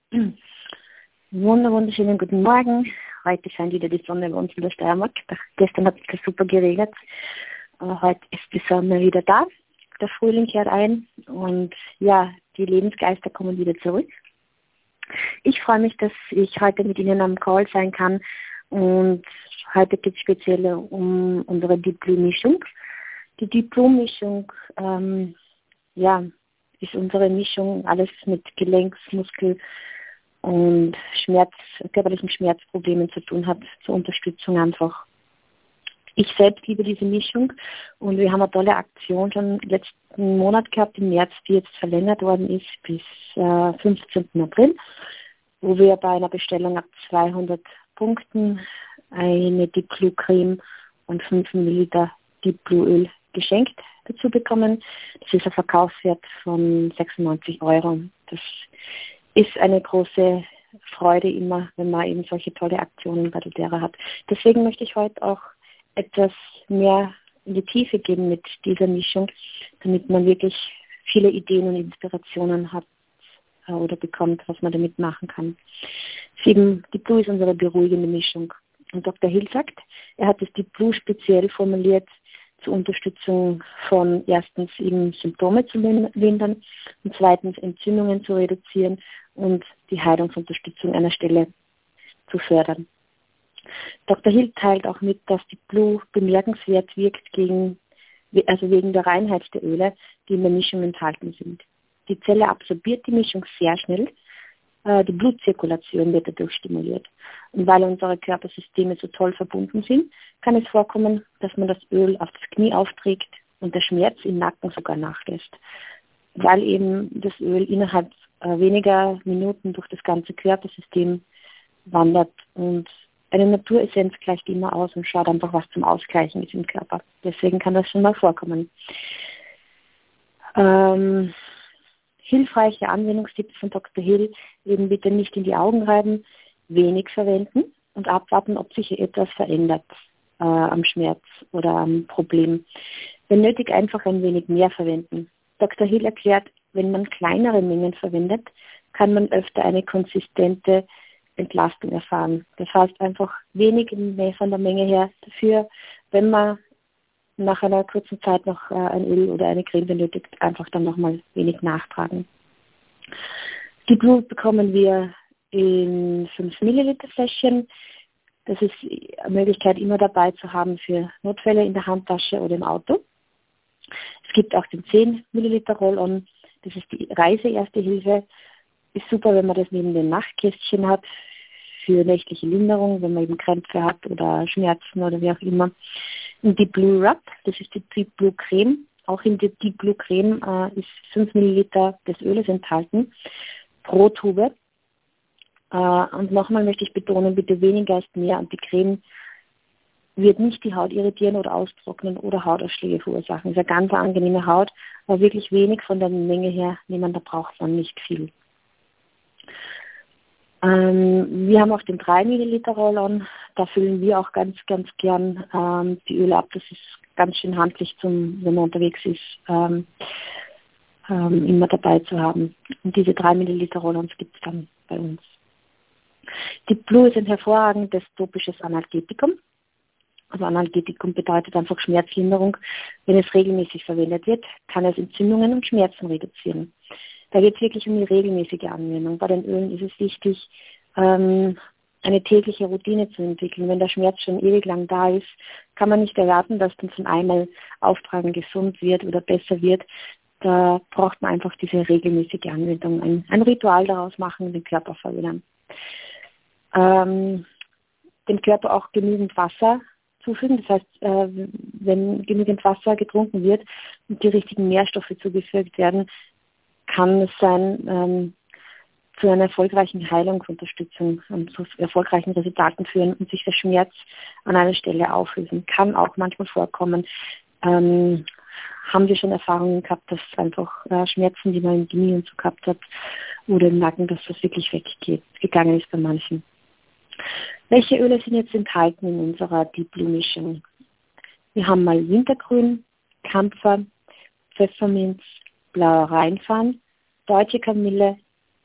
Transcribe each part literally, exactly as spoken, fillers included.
Wunder, wunderschönen guten Morgen. Heute scheint wieder die Sonne bei uns in der Steiermark. Gestern hat es super geregnet. Aber heute ist die Sonne wieder da. Der Frühling kehrt ein und ja, die Lebensgeister kommen wieder zurück. Ich freue mich, dass ich heute mit Ihnen am Call sein kann und heute geht es speziell um unsere Diplo-Mischung. Die Diplo-Mischung ähm, ja, ist unsere Mischung, alles mit Gelenks-, Muskel- und Schmerz, körperlichen Schmerzproblemen zu tun hat, zur Unterstützung einfach. Ich selbst liebe diese Mischung und wir haben eine tolle Aktion schon letzten Monat gehabt, im März, die jetzt verlängert worden ist bis äh, fünfzehnten April, wo wir bei einer Bestellung ab zweihundert Punkten eine Diplo-Creme und fünf Milliliter Diplo-Öl geschenkt dazu bekommen. Das ist ein Verkaufswert von sechsundneunzig Euro. Das ist eine große Freude immer, wenn man eben solche tolle Aktionen bei doTERRA hat. Deswegen möchte ich heute auch etwas mehr in die Tiefe gehen mit dieser Mischung, damit man wirklich viele Ideen und Inspirationen hat äh, oder bekommt, was man damit machen kann. Eben, Diplo ist unsere beruhigende Mischung. Und Doktor Hill sagt, er hat das Diplo speziell formuliert zur Unterstützung von erstens eben Symptome zu lindern und zweitens Entzündungen zu reduzieren und die Heilungsunterstützung einer Stelle zu fördern. Doktor Hill teilt auch mit, dass Diplo bemerkenswert wirkt gegen, also wegen der Reinheit der Öle, die in der Mischung enthalten sind. Die Zelle absorbiert die Mischung sehr schnell, äh, die Blutzirkulation wird dadurch stimuliert. Und weil unsere Körpersysteme so toll verbunden sind, kann es vorkommen, dass man das Öl auf das Knie aufträgt und der Schmerz im Nacken sogar nachlässt, weil eben das Öl innerhalb äh, weniger Minuten durch das ganze Körpersystem wandert und eine Naturessenz gleicht immer aus und schaut einfach, was zum Ausgleichen ist im Körper. Deswegen kann das schon mal vorkommen. Ähm, hilfreiche Anwendungstipps von Doktor Hill, eben bitte nicht in die Augen reiben, wenig verwenden und abwarten, ob sich etwas verändert äh, am Schmerz oder am Problem. Wenn nötig, einfach ein wenig mehr verwenden. Doktor Hill erklärt, wenn man kleinere Mengen verwendet, kann man öfter eine konsistente Entlastung erfahren. Das heißt einfach wenig mehr von der Menge her. Dafür, wenn man nach einer kurzen Zeit noch äh, ein Öl oder eine Creme benötigt, einfach dann nochmal wenig nachtragen. Die Blut bekommen wir in fünf Milliliter Fläschchen. Das ist eine Möglichkeit immer dabei zu haben für Notfälle in der Handtasche oder im Auto. Es gibt auch den zehn Milliliter Roll-On. Das ist die Reise-Erste Hilfe. Ist super, wenn man das neben den Nachtkästchen hat, für nächtliche Linderung, wenn man eben Krämpfe hat oder Schmerzen oder wie auch immer. Und die Blue Rub, das ist die Deep Blue Creme. Auch in der Deep Blue Creme äh, ist fünf Milliliter des Öles enthalten pro Tube. Äh, und nochmal möchte ich betonen, bitte weniger ist mehr. Und die Creme wird nicht die Haut irritieren oder austrocknen oder Hautausschläge verursachen. Das ist eine ganz angenehme Haut, aber wirklich wenig von der Menge her nehmen, da braucht man nicht viel. Ähm, wir haben auch den drei Milliliter Roll-On. Da füllen wir auch ganz, ganz gern ähm, die Öle ab. Das ist ganz schön handlich, zum, wenn man unterwegs ist, ähm, ähm, immer dabei zu haben. Und diese drei Milliliter Roll-Ons gibt es dann bei uns. Diplo ist ein hervorragendes topisches Analgetikum. Also Analgetikum bedeutet einfach Schmerzlinderung. Wenn es regelmäßig verwendet wird, kann es Entzündungen und Schmerzen reduzieren. Da geht es wirklich um die regelmäßige Anwendung. Bei den Ölen ist es wichtig, ähm, eine tägliche Routine zu entwickeln. Wenn der Schmerz schon ewig lang da ist, kann man nicht erwarten, dass dann von einmal Auftragen gesund wird oder besser wird. Da braucht man einfach diese regelmäßige Anwendung. Ein, ein Ritual daraus machen und den Körper verwöhnen. Ähm, dem Körper auch genügend Wasser zufügen. Das heißt, äh, wenn genügend Wasser getrunken wird und die richtigen Nährstoffe zugefügt werden, kann es sein, ähm, zu einer erfolgreichen Heilungsunterstützung und zu erfolgreichen Resultaten führen und sich der Schmerz an einer Stelle auflösen. Kann auch manchmal vorkommen. Ähm, haben wir schon Erfahrungen gehabt, dass einfach äh, Schmerzen, die man im Knie und so gehabt hat oder im Nacken, dass das wirklich weggeht, gegangen ist bei manchen. Welche Öle sind jetzt enthalten in unserer Diplo-Mischung? Wir haben mal Wintergrün, Kampfer, Pfefferminz, blauer Rheinfarn, deutsche Kamille,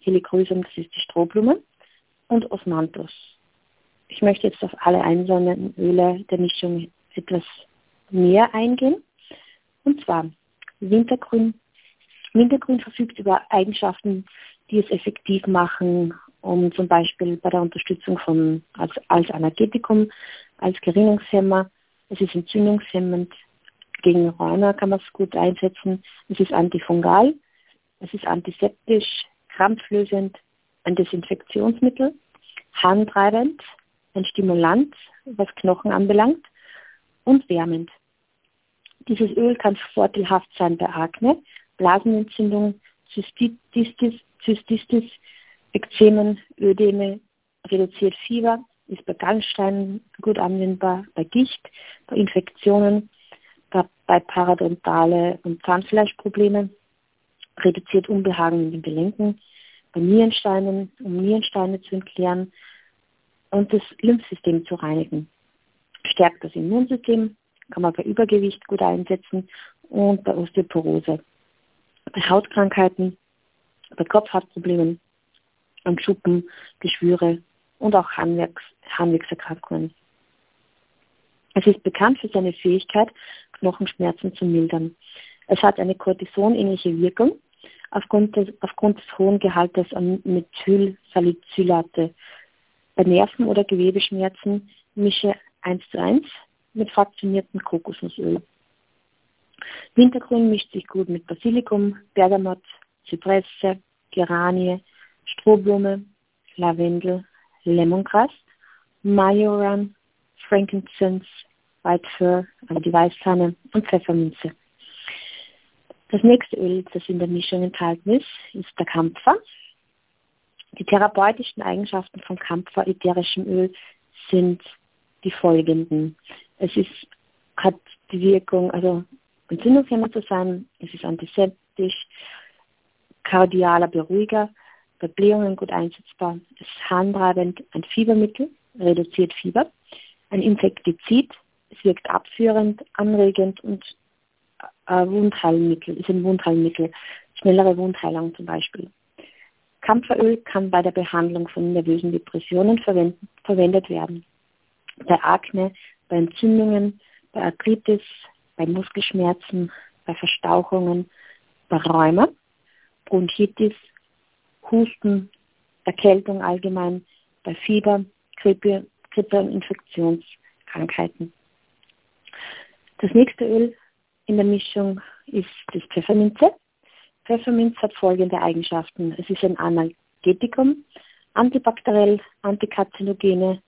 Helichrysum, das ist die Strohblume, und Osmanthus. Ich möchte jetzt auf alle einzelnen Öle der Mischung etwas näher eingehen. Und zwar Wintergrün. Wintergrün verfügt über Eigenschaften, die es effektiv machen, um zum Beispiel bei der Unterstützung von als, als Analgetikum, als Gerinnungshemmer, es ist entzündungshemmend, gegen Rheuma kann man es gut einsetzen, es ist antifungal, es ist antiseptisch, krampflösend, ein Desinfektionsmittel, harntreibend, ein Stimulant, was Knochen anbelangt, und wärmend. Dieses Öl kann vorteilhaft sein bei Akne, Blasenentzündung, Zystitis, Zystistis, Ekzemen, Ödeme, reduziert Fieber, ist bei Gallensteinen gut anwendbar, bei Gicht, bei Infektionen, bei, bei Parodontale und Zahnfleischproblemen, reduziert Unbehagen in den Gelenken, bei Nierensteinen, um Nierensteine zu entleeren und das Lymphsystem zu reinigen. Stärkt das Immunsystem, kann man bei Übergewicht gut einsetzen und bei Osteoporose. Bei Hautkrankheiten, bei Kopfhautproblemen, und Schuppen, Geschwüre und auch Harnwerks, Harnwegserkrankungen. Es ist bekannt für seine Fähigkeit, Knochenschmerzen zu mildern. Es hat eine Cortison-ähnliche Wirkung aufgrund des, aufgrund des hohen Gehaltes an Methylsalicylate. Bei Nerven- oder Gewebeschmerzen mische eins zu eins mit fraktioniertem Kokosnussöl. Wintergrün mischt sich gut mit Basilikum, Bergamot, Zypresse, Geranie, Strohblume, Lavendel, Lemongrass, Majoran, Frankincense, Whitefir, also die Weißtanne, und Pfefferminze. Das nächste Öl, das in der Mischung enthalten ist, ist der Kampfer. Die therapeutischen Eigenschaften von Kampfer ätherischem Öl sind die folgenden. Es ist, hat die Wirkung, also entzündungshemmend zu sein, es ist antiseptisch, kardialer Beruhiger, bei Blähungen gut einsetzbar, es ist harntreibend, ein Fiebermittel, reduziert Fieber, ein Insektizid, es wirkt abführend, anregend und äh, Wundheilmittel, ist ein Wundheilmittel, schnellere Wundheilung zum Beispiel. Kampferöl kann bei der Behandlung von nervösen Depressionen verwend, verwendet werden. Bei Akne, bei Entzündungen, bei Arthritis, bei Muskelschmerzen, bei Verstauchungen, bei Rheuma, Bronchitis, Husten, Erkältung allgemein, bei Fieber, Grippe, Grippe und Infektionskrankheiten. Das nächste Öl in der Mischung ist das Pfefferminze. Pfefferminz hat folgende Eigenschaften. Es ist ein Analgetikum, antibakteriell, antikarzinogen,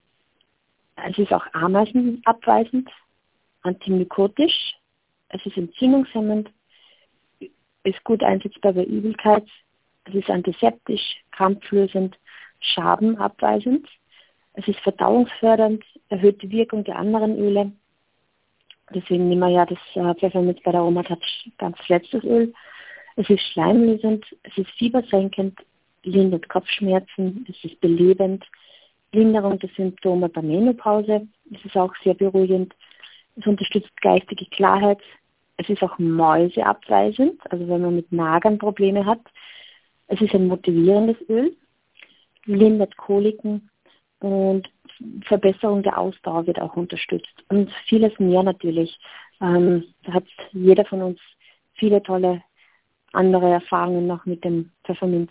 es ist auch ameisenabweisend, antimykotisch, es ist entzündungshemmend, ist gut einsetzbar bei Übelkeit, es ist antiseptisch, krampflösend, schabenabweisend, es ist verdauungsfördernd, erhöht die Wirkung der anderen Öle. Deswegen nehmen wir ja das äh, Pfefferminz bei der Oma Touch ganz letztes Öl. Es ist schleimlösend, es ist fiebersenkend, lindert Kopfschmerzen, es ist belebend, Linderung der Symptome bei Menopause, es ist auch sehr beruhigend, es unterstützt geistige Klarheit, es ist auch mäuseabweisend, also wenn man mit Magern Probleme hat. Es ist ein motivierendes Öl, lindert Koliken und Verbesserung der Ausdauer wird auch unterstützt. Und vieles mehr natürlich. Ähm, da hat jeder von uns viele tolle andere Erfahrungen noch mit dem Pfefferminz.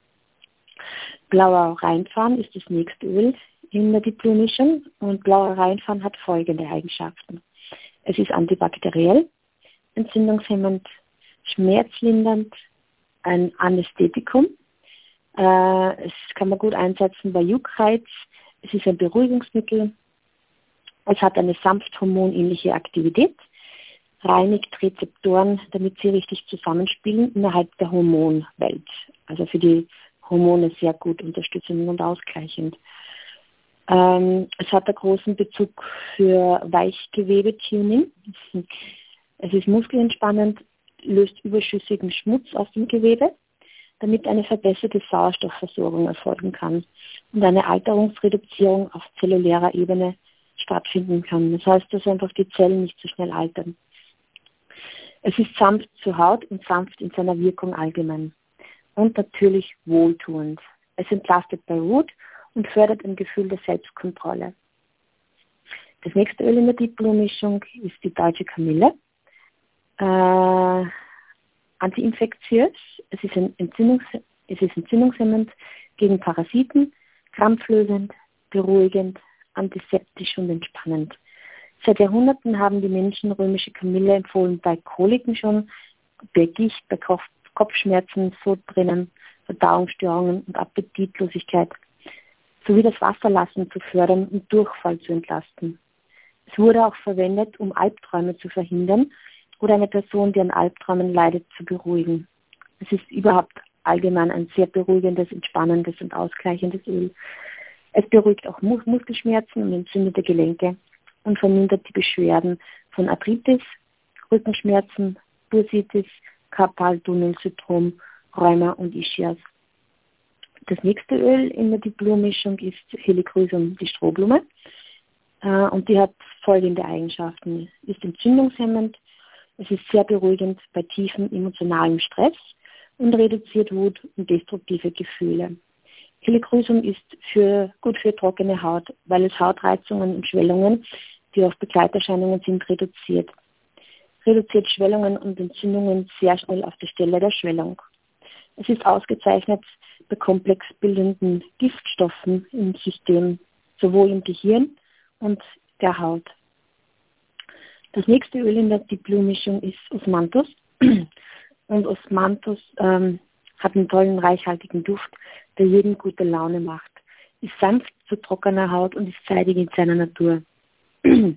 Blauer Rheinfarn ist das nächste Öl in der Diplommischung und blauer Rheinfarn hat folgende Eigenschaften. Es ist antibakteriell, entzündungshemmend, schmerzlindernd, ein Anästhetikum. Äh, es kann man gut einsetzen bei Juckreiz. Es ist ein Beruhigungsmittel. Es hat eine sanft hormonähnliche Aktivität, reinigt Rezeptoren, damit sie richtig zusammenspielen innerhalb der Hormonwelt. Also für die Hormone sehr gut unterstützend und ausgleichend. Ähm, es hat einen großen Bezug für Weichgewebe-Tuning. Es ist muskelentspannend, löst überschüssigen Schmutz aus dem Gewebe, damit eine verbesserte Sauerstoffversorgung erfolgen kann und eine Alterungsreduzierung auf zellulärer Ebene stattfinden kann. Das heißt, dass einfach die Zellen nicht so schnell altern. Es ist sanft zur Haut und sanft in seiner Wirkung allgemein. und natürlich wohltuend. Es entlastet bei Wut und fördert ein Gefühl der Selbstkontrolle. Das nächste Öl in der Deep Blue Mischung ist die deutsche Kamille. Äh, antiinfektiös, es ist, ein Entzündungs- es ist entzündungshemmend gegen Parasiten, krampflösend, beruhigend, antiseptisch und entspannend. Seit Jahrhunderten haben die Menschen römische Kamille empfohlen bei Koliken schon, bei Gicht, bei Kopf- Kopfschmerzen, Sodbrennen, Verdauungsstörungen und Appetitlosigkeit, sowie das Wasserlassen zu fördern und Durchfall zu entlasten. Es wurde auch verwendet, um Albträume zu verhindern oder eine Person, die an Albträumen leidet, zu beruhigen. Es ist überhaupt allgemein ein sehr beruhigendes, entspannendes und ausgleichendes Öl. Es beruhigt auch Mus- Muskelschmerzen und entzündete Gelenke und vermindert die Beschwerden von Arthritis, Rückenschmerzen, Bursitis, Carpal-Tunnel-Syndrom, Rheuma und Ischias. Das nächste Öl in der Deep Blue Mischung ist Helichrysum, die Strohblume. Äh, und die hat folgende Eigenschaften. Es ist entzündungshemmend, es ist sehr beruhigend bei tiefem emotionalem Stress und reduziert Wut und destruktive Gefühle. Helichrysum ist für, gut für trockene Haut, weil es Hautreizungen und Schwellungen, die oft Begleiterscheinungen sind, reduziert. Reduziert Schwellungen und Entzündungen sehr schnell auf der Stelle der Schwellung. Es ist ausgezeichnet bei komplex bildenden Giftstoffen im System, sowohl im Gehirn und der Haut. Das nächste Öl in der Deep Blue Mischung ist Osmanthus. Und Osmanthus ähm, hat einen tollen, reichhaltigen Duft, der jedem gute Laune macht. Ist sanft zu trockener Haut und ist seidig in seiner Natur. ähm,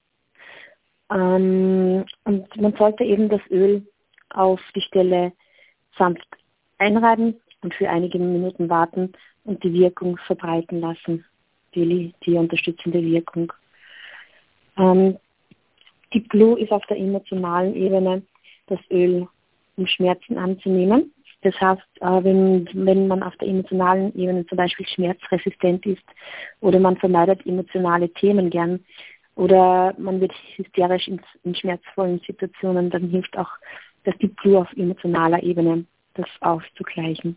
und man sollte eben das Öl auf die Stelle sanft einreiben und für einige Minuten warten und die Wirkung verbreiten lassen, die, die unterstützende Wirkung. Ähm, die Blue ist auf der emotionalen Ebene das Öl, um Schmerzen anzunehmen. Das heißt, äh, wenn, wenn man auf der emotionalen Ebene zum Beispiel schmerzresistent ist oder man vermeidet emotionale Themen gern oder man wird hysterisch in, in schmerzvollen Situationen, dann hilft auch das Deep Blue auf emotionaler Ebene, das auszugleichen.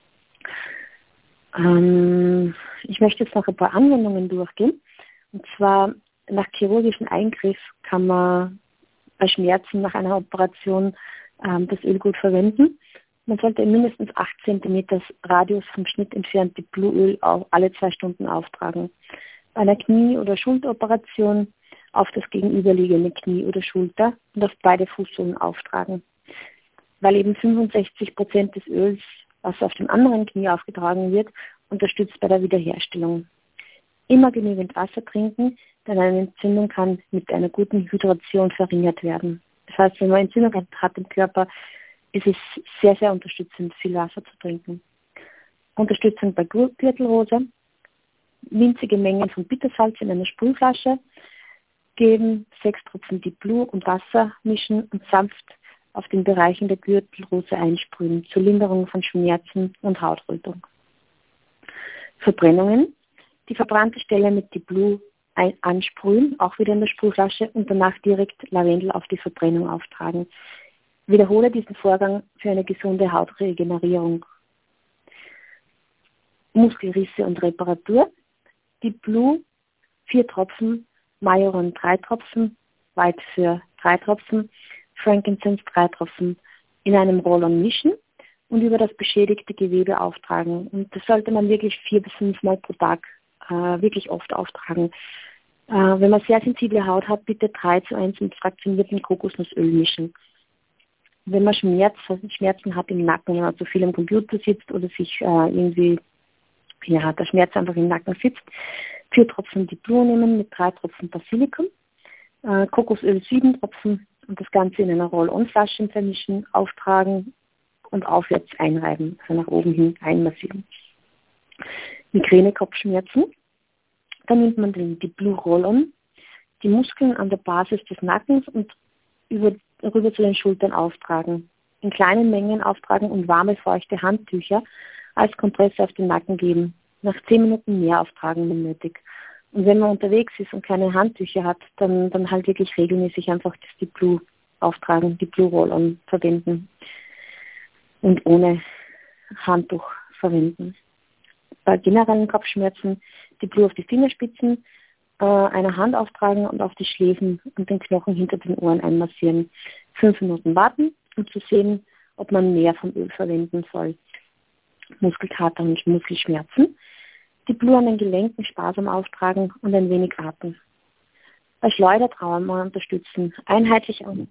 Ähm, ich möchte jetzt noch ein paar Anwendungen durchgehen. Und zwar nach chirurgischem Eingriff kann man bei Schmerzen nach einer Operation ähm, das Öl gut verwenden. Man sollte mindestens acht Zentimeter Radius vom Schnitt entfernt die Blueöl auch alle zwei Stunden auftragen. Bei einer Knie- oder Schulteroperation auf das gegenüberliegende Knie oder Schulter und auf beide Fußsohlen auftragen. Weil eben fünfundsechzig Prozent des Öls, was auf dem anderen Knie aufgetragen wird, unterstützt bei der Wiederherstellung. Immer genügend Wasser trinken, denn eine Entzündung kann mit einer guten Hydration verringert werden. Das heißt, wenn man Entzündung hat im Körper, ist es sehr, sehr unterstützend, viel Wasser zu trinken. Unterstützung bei Gürtelrose, winzige Mengen von Bittersalz in einer Sprühflasche geben, sechs Tropfen Deep Blue und Wasser mischen und sanft auf den Bereichen der Gürtelrose einsprühen, zur Linderung von Schmerzen und Hautrötung. Verbrennungen, die verbrannte Stelle mit Deep Blue ein- ansprühen, auch wieder in der Sprühflasche und danach direkt Lavendel auf die Verbrennung auftragen. Wiederhole diesen Vorgang für eine gesunde Hautregenerierung. Muskelrisse und Reparatur. Deep Blue vier Tropfen, Majoran drei Tropfen, White für drei Tropfen, Frankincense drei Tropfen in einem Roll-on mischen und über das beschädigte Gewebe auftragen. Und das sollte man wirklich vier bis fünf Mal pro Tag äh, wirklich oft auftragen. Äh, wenn man sehr sensible Haut hat, bitte drei zu eins mit fraktioniertem Kokosnussöl mischen. Wenn man Schmerz, Schmerzen hat im Nacken, wenn man zu viel am Computer sitzt oder sich äh, irgendwie, ja, der Schmerz einfach im Nacken sitzt, vier Tropfen Deep Blue nehmen mit drei Tropfen Basilikum, äh, Kokosöl sieben Tropfen und das Ganze in einer Roll-on-Flasche vermischen, auftragen und aufwärts einreiben, also nach oben hin einmassieren. Migräne, Kopfschmerzen, dann nimmt man den Deep Blue Roll-on, die Muskeln an der Basis des Nackens und über, rüber zu den Schultern auftragen. In kleinen Mengen auftragen und warme, feuchte Handtücher als Kompresse auf den Nacken geben. Nach zehn Minuten mehr auftragen, wenn nötig. Und wenn man unterwegs ist und keine Handtücher hat, dann, dann halt wirklich regelmäßig einfach das Deep Blue auftragen, die Blue Roll-on verwenden. Und ohne Handtuch verwenden. Bei generellen Kopfschmerzen die Blue auf die Fingerspitzen äh, einer Hand auftragen und auf die Schläfen und den Knochen hinter den Ohren einmassieren. Fünf Minuten warten, um zu sehen, ob man mehr vom Öl verwenden soll. Muskelkater und Muskelschmerzen. Die Blue an den Gelenken sparsam auftragen und ein wenig atmen. Bei Schleudertrauma unterstützen. Einheitlich an.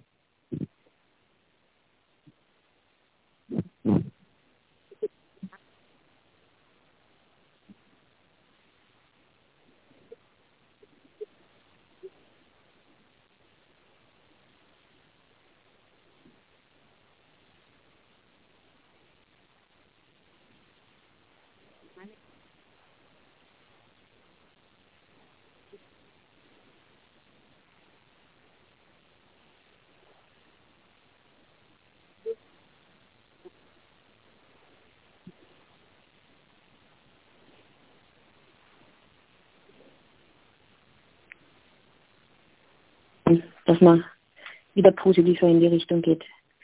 Dass man wieder positiver in die Richtung geht.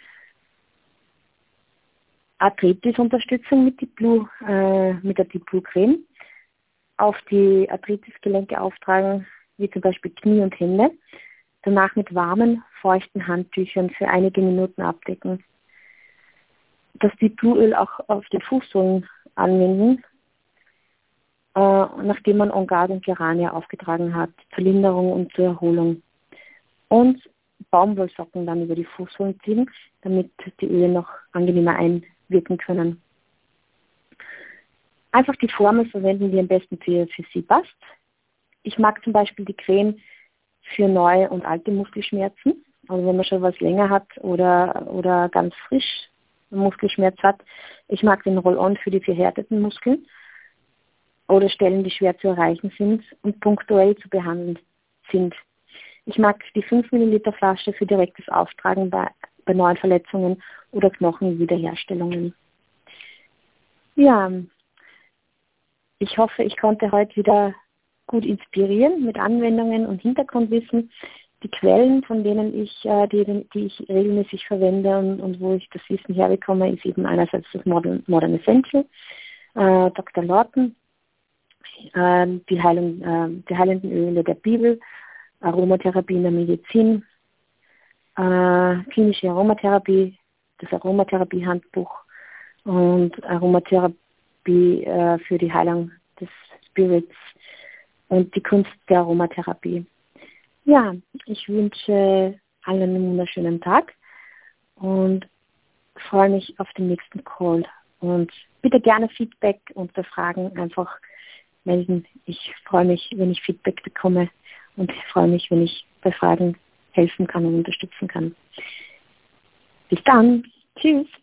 Arthritis-Unterstützung mit, die Blue, äh, mit der Deep Blue Creme. Auf die Arthritis-Gelenke auftragen, wie zum Beispiel Knie und Hände. Danach mit warmen, feuchten Handtüchern für einige Minuten abdecken. Das Deep Blue Öl auch auf den Fußsohlen anwenden, äh, nachdem man On Guard und Gerania aufgetragen hat, zur Linderung und zur Erholung. Und Baumwollsocken dann über die Fußsohlen ziehen, damit die Öle noch angenehmer einwirken können. Einfach die Formel verwenden, die am besten für, für Sie passt. Ich mag zum Beispiel die Creme für neue und alte Muskelschmerzen. Also wenn man schon was länger hat oder, oder ganz frisch Muskelschmerz hat. Ich mag den Roll-On für die verhärteten Muskeln oder Stellen, die schwer zu erreichen sind und punktuell zu behandeln sind. Ich mag die fünf Milliliter Flasche für direktes Auftragen bei, bei neuen Verletzungen oder Knochenwiederherstellungen. Ja, ich hoffe, ich konnte heute wieder gut inspirieren mit Anwendungen und Hintergrundwissen. Die Quellen, von denen ich, äh, die, die ich regelmäßig verwende und, und wo ich das Wissen herbekomme, ist eben einerseits das Modern, Modern Essential, äh, Doktor Lawton, äh, die, Heilung, äh, die heilenden Öle der Bibel, Aromatherapie in der Medizin, äh, klinische Aromatherapie, das Aromatherapie-Handbuch und Aromatherapie äh, für die Heilung des Spirits und die Kunst der Aromatherapie. Ja, ich wünsche allen einen wunderschönen Tag und freue mich auf den nächsten Call. Und bitte gerne Feedback und bei Fragen einfach melden. Ich freue mich, wenn ich Feedback bekomme und ich freue mich, wenn ich bei Fragen helfen kann und unterstützen kann. Bis dann. Tschüss.